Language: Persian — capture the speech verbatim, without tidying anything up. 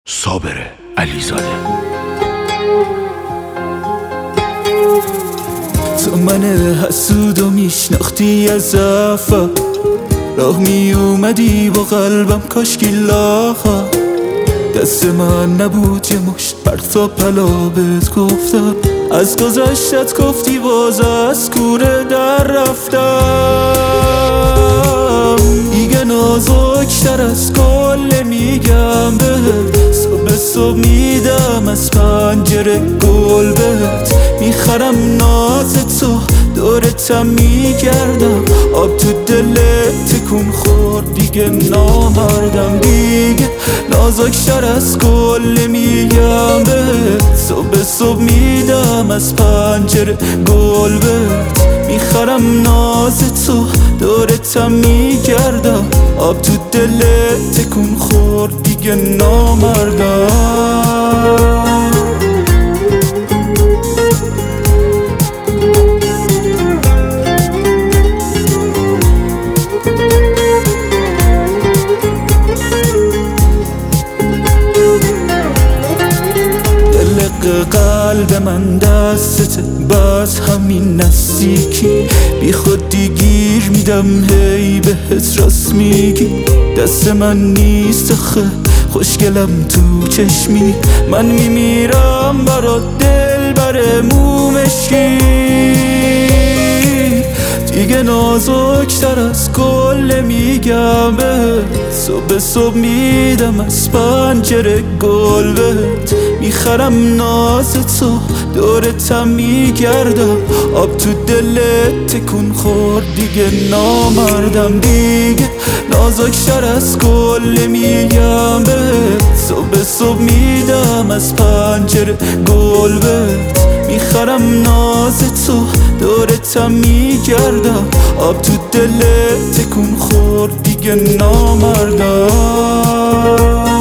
صابر علیزاده. تو من حسودو میشناختی از اول، راه می اومدی با قلبم کاشکی لاخا. دست من نبود یه مشت پرتا پلا بهت گفتم، از گذشتت گفتی باز از کوره در رفتم. دیگه نازکتر از کل میگم بهت، صبح صبح میدم از پنجره گل بهت. میخرم ناز تو دورتم میگردم، آب تو دلت تکون خورد دیگه نامردم. دیگه نازکتر از کل میگم بهت، صبح صبح میدم از پنجره گل بهت. میخرم ناز تو دورتم میگردم، آب تو دلت تکون خورد دیگه نامردم. قلب من دستته باز همین نزدیکی، بی خودی گیر میدم هی بهت راست میگی. دست من نیست خه خوشگلم تو چشمی، من میمیرم برا دل بر مومشی. دیگه نازکتر از کل میگم بهت، صبح صبح میدم از پنجره گل بهت. میخرم ناز تو دورتم میگردم، آب تو دلت تکون خورد دیگه نامردم. دیگه نازکتر از کل میگم بهت، صبح صبح میدم از پنجره گل بهت. میخرم ناز تو دورتم میگردم، آب تو دلت تکون خورد دیگه نامردم.